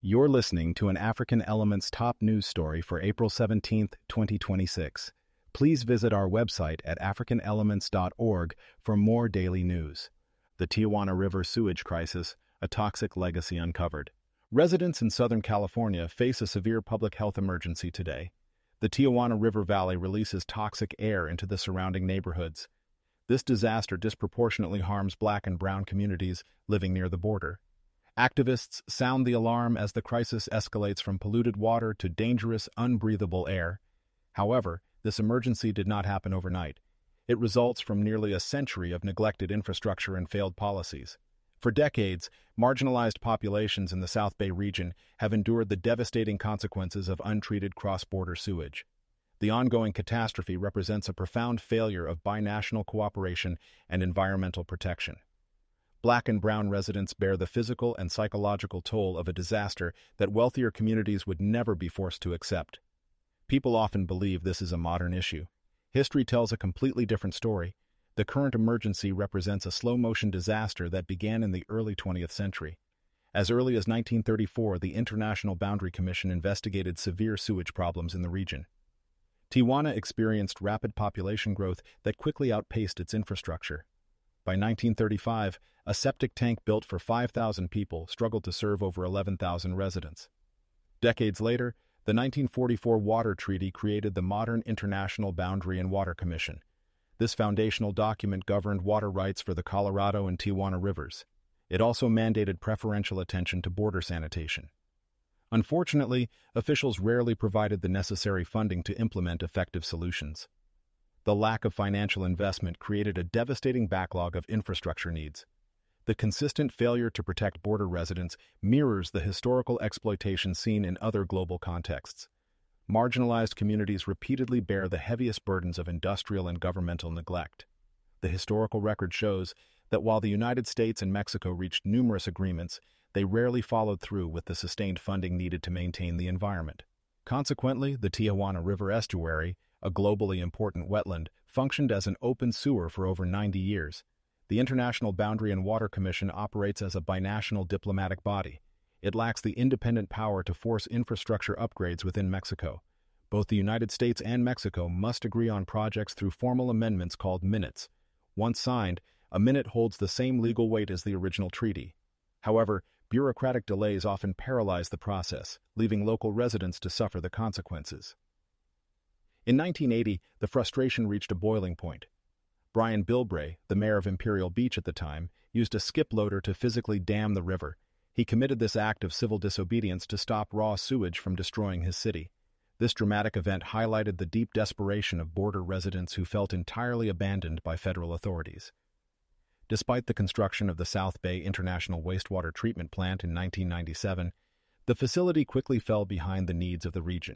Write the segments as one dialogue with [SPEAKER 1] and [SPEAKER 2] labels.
[SPEAKER 1] You're listening to an African Elements top news story for April 17, 2026. Please visit our website at africanelements.org for more daily news. The Tijuana River sewage crisis, a toxic legacy uncovered. Residents in Southern California face a severe public health emergency today. The Tijuana River Valley releases toxic air into the surrounding neighborhoods. This disaster disproportionately harms Black and brown communities living near the border. Activists sound the alarm as the crisis escalates from polluted water to dangerous, unbreathable air. However, this emergency did not happen overnight. It results from nearly a century of neglected infrastructure and failed policies. For decades, marginalized populations in the South Bay region have endured the devastating consequences of untreated cross-border sewage. The ongoing catastrophe represents a profound failure of binational cooperation and environmental protection. Black and brown residents bear the physical and psychological toll of a disaster that wealthier communities would never be forced to accept. People often believe this is a modern issue. History tells a completely different story. The current emergency represents a slow-motion disaster that began in the early 20th century. As early as 1934, the International Boundary Commission investigated severe sewage problems in the region. Tijuana experienced rapid population growth that quickly outpaced its infrastructure. By 1935, a septic tank built for 5,000 people struggled to serve over 11,000 residents. Decades later, the 1944 Water Treaty created the modern International Boundary and Water Commission. This foundational document governed water rights for the Colorado and Tijuana rivers. It also mandated preferential attention to border sanitation. Unfortunately, officials rarely provided the necessary funding to implement effective solutions. The lack of financial investment created a devastating backlog of infrastructure needs. The consistent failure to protect border residents mirrors the historical exploitation seen in other global contexts. Marginalized communities repeatedly bear the heaviest burdens of industrial and governmental neglect. The historical record shows that while the United States and Mexico reached numerous agreements, they rarely followed through with the sustained funding needed to maintain the environment. Consequently, the Tijuana River estuary, a globally important wetland, functioned as an open sewer for over 90 years. The International Boundary and Water Commission operates as a binational diplomatic body. It lacks the independent power to force infrastructure upgrades within Mexico. Both the United States and Mexico must agree on projects through formal amendments called minutes. Once signed, a minute holds the same legal weight as the original treaty. However, bureaucratic delays often paralyze the process, leaving local residents to suffer the consequences. In 1980, the frustration reached a boiling point. Brian Bilbray, the mayor of Imperial Beach at the time, used a skip loader to physically dam the river. He committed this act of civil disobedience to stop raw sewage from destroying his city. This dramatic event highlighted the deep desperation of border residents who felt entirely abandoned by federal authorities. Despite the construction of the South Bay International Wastewater Treatment Plant in 1997, the facility quickly fell behind the needs of the region.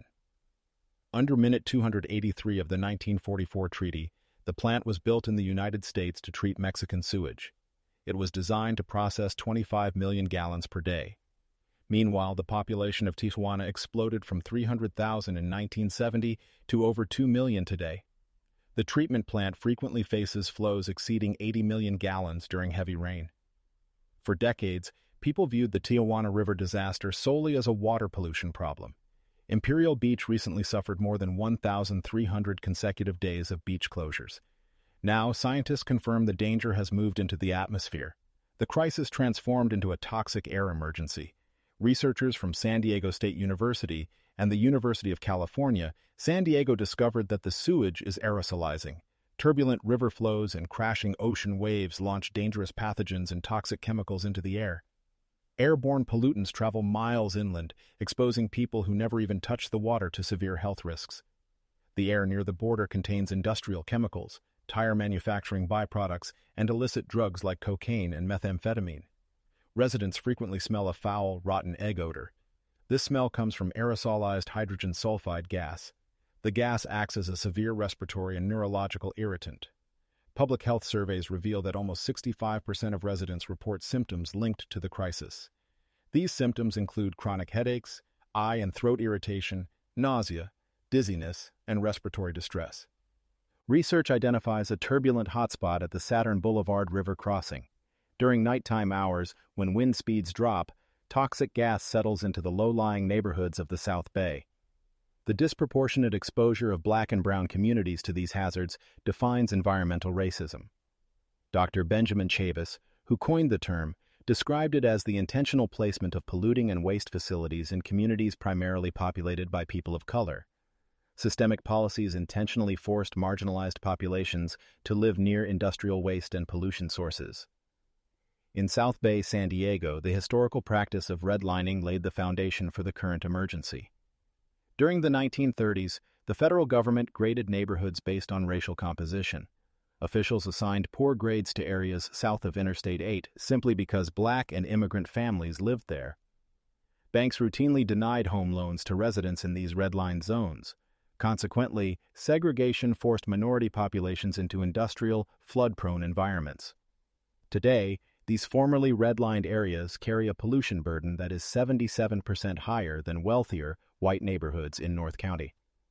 [SPEAKER 1] Under Minute 283 of the 1944 treaty, the plant was built in the United States to treat Mexican sewage. It was designed to process 25 million gallons per day. Meanwhile, the population of Tijuana exploded from 300,000 in 1970 to over 2 million today. The treatment plant frequently faces flows exceeding 80 million gallons during heavy rain. For decades, people viewed the Tijuana River disaster solely as a water pollution problem. Imperial Beach recently suffered more than 1,300 consecutive days of beach closures. Now, scientists confirm the danger has moved into the atmosphere. The crisis transformed into a toxic air emergency. Researchers from San Diego State University and the University of California, San Diego discovered that the sewage is aerosolizing. Turbulent river flows and crashing ocean waves launch dangerous pathogens and toxic chemicals into the air. Airborne pollutants travel miles inland, exposing people who never even touch the water to severe health risks. The air near the border contains industrial chemicals, tire manufacturing byproducts, and illicit drugs like cocaine and methamphetamine. Residents frequently smell a foul, rotten egg odor. This smell comes from aerosolized hydrogen sulfide gas. The gas acts as a severe respiratory and neurological irritant. Public health surveys reveal that almost 65% of residents report symptoms linked to the crisis. These symptoms include chronic headaches, eye and throat irritation, nausea, dizziness, and respiratory distress. Research identifies a turbulent hotspot at the Saturn Boulevard River crossing. During nighttime hours, when wind speeds drop, toxic gas settles into the low-lying neighborhoods of the South Bay. The disproportionate exposure of Black and brown communities to these hazards defines environmental racism. Dr. Benjamin Chavis, who coined the term, described it as the intentional placement of polluting and waste facilities in communities primarily populated by people of color. Systemic policies intentionally forced marginalized populations to live near industrial waste and pollution sources. In South Bay, San Diego, the historical practice of redlining laid the foundation for the current emergency. During the 1930s, the federal government graded neighborhoods based on racial composition. Officials assigned poor grades to areas south of Interstate 8 simply because Black and immigrant families lived there. Banks routinely denied home loans to residents in these redlined zones. Consequently, segregation forced minority populations into industrial, flood-prone environments. Today, these formerly redlined areas carry a pollution burden that is 77% higher than wealthier, white neighborhoods in North County.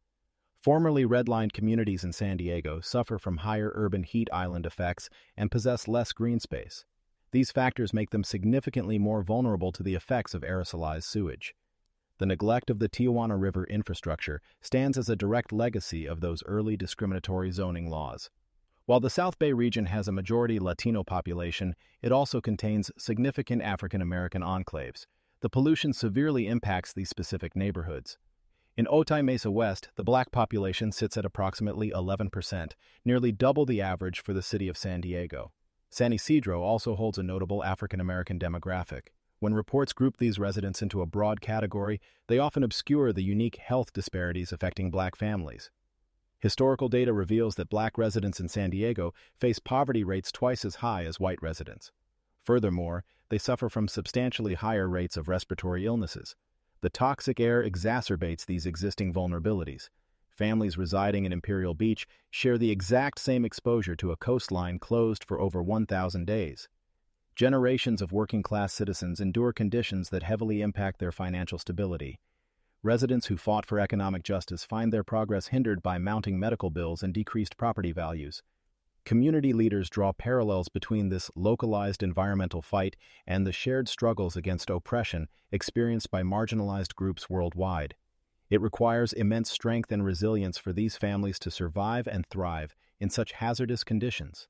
[SPEAKER 1] Formerly redlined communities in San Diego suffer from higher urban heat island effects and possess less green space. These factors make them significantly more vulnerable to the effects of aerosolized sewage. The neglect of the Tijuana River infrastructure stands as a direct legacy of those early discriminatory zoning laws. While the South Bay region has a majority Latino population, it also contains significant African American enclaves. The pollution severely impacts these specific neighborhoods. In Otay Mesa West, the Black population sits at approximately 11%, nearly double the average for the city of San Diego. San Ysidro also holds a notable African American demographic. When reports group these residents into a broad category, they often obscure the unique health disparities affecting Black families. Historical data reveals that Black residents in San Diego face poverty rates twice as high as white residents. Furthermore, they suffer from substantially higher rates of respiratory illnesses. The toxic air exacerbates these existing vulnerabilities. Families residing in Imperial Beach share the exact same exposure to a coastline closed for over 1,000 days. Generations of working-class citizens endure conditions that heavily impact their financial stability. Residents who fought for economic justice find their progress hindered by mounting medical bills and decreased property values. Community leaders draw parallels between this localized environmental fight and the shared struggles against oppression experienced by marginalized groups worldwide. It requires immense strength and resilience for these families to survive and thrive in such hazardous conditions.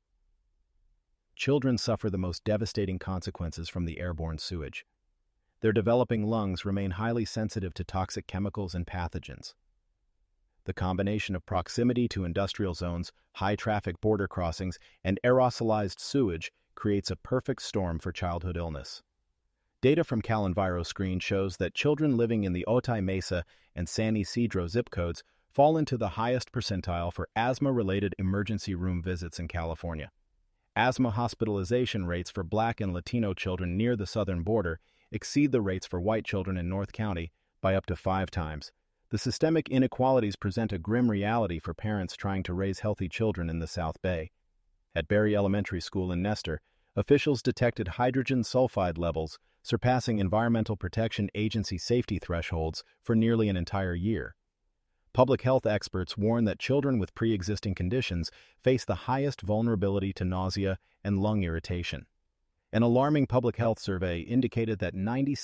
[SPEAKER 1] Children suffer the most devastating consequences from the airborne sewage. Their developing lungs remain highly sensitive to toxic chemicals and pathogens. The combination of proximity to industrial zones, high-traffic border crossings, and aerosolized sewage creates a perfect storm for childhood illness. Data from CalEnviroscreen shows that children living in the Otay Mesa and San Ysidro zip codes fall into the highest percentile for asthma-related emergency room visits in California. Asthma hospitalization rates for Black and Latino children near the southern border exceed the rates for white children in North County by up to 5 times. The systemic inequalities present a grim reality for parents trying to raise healthy children in the South Bay. At Berry Elementary School in Nestor, officials detected hydrogen sulfide levels surpassing Environmental Protection Agency safety thresholds for nearly an entire year. Public health experts warn that children with pre-existing conditions face the highest vulnerability to nausea and lung irritation. An alarming public health survey indicated that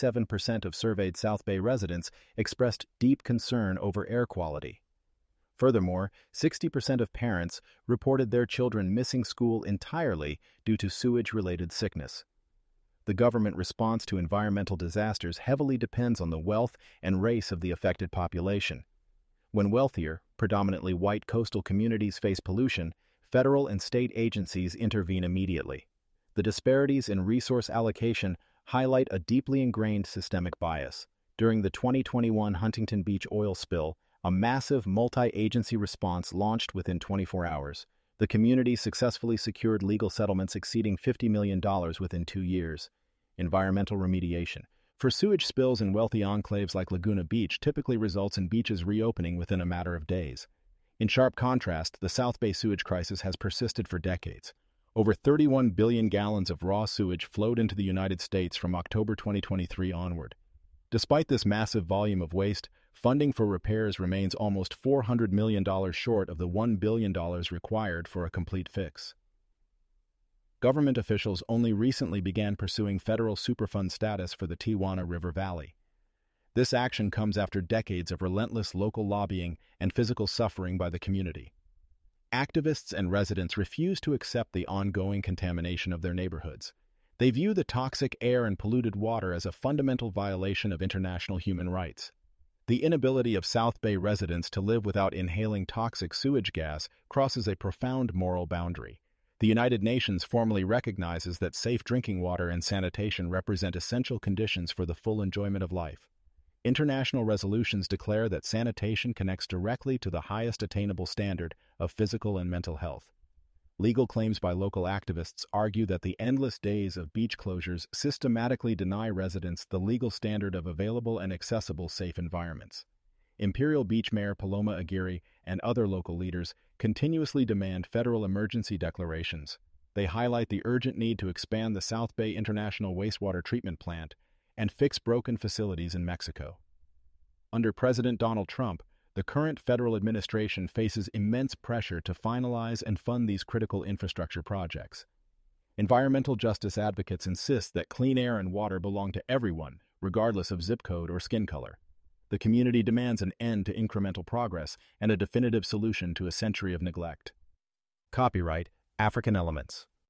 [SPEAKER 1] 97% of surveyed South Bay residents expressed deep concern over air quality. Furthermore, 60% of parents reported their children missing school entirely due to sewage-related sickness. The government response to environmental disasters heavily depends on the wealth and race of the affected population. When wealthier, predominantly white coastal communities face pollution, federal and state agencies intervene immediately. The disparities in resource allocation highlight a deeply ingrained systemic bias. During the 2021 Huntington Beach oil spill, a massive multi-agency response launched within 24 hours. The community successfully secured legal settlements exceeding $50 million within 2 years. Environmental remediation. For sewage spills in wealthy enclaves like Laguna Beach typically results in beaches reopening within a matter of days. In sharp contrast, the South Bay sewage crisis has persisted for decades. Over 31 billion gallons of raw sewage flowed into the United States from October 2023 onward. Despite this massive volume of waste, funding for repairs remains almost $400 million short of the $1 billion required for a complete fix. government officials only recently began pursuing federal Superfund status for the Tijuana River Valley. This action comes after decades of relentless local lobbying and physical suffering by the community. Activists and residents refuse to accept the ongoing contamination of their neighborhoods. They view the toxic air and polluted water as a fundamental violation of international human rights. The inability of South Bay residents to live without inhaling toxic sewage gas crosses a profound moral boundary. The United Nations formally recognizes that safe drinking water and sanitation represent essential conditions for the full enjoyment of life. International resolutions declare that sanitation connects directly to the highest attainable standard of physical and mental health. Legal claims by local activists argue that the endless days of beach closures systematically deny residents the legal standard of available and accessible safe environments. Imperial Beach Mayor Paloma Aguirre and other local leaders continuously demand federal emergency declarations. They highlight the urgent need to expand the South Bay International Wastewater Treatment Plant and fix broken facilities in Mexico. Under President Donald Trump, the current federal administration faces immense pressure to finalize and fund these critical infrastructure projects. Environmental justice advocates insist that clean air and water belong to everyone, regardless of zip code or skin color. The community demands an end to incremental progress and a definitive solution to a century of neglect. Copyright African Elements.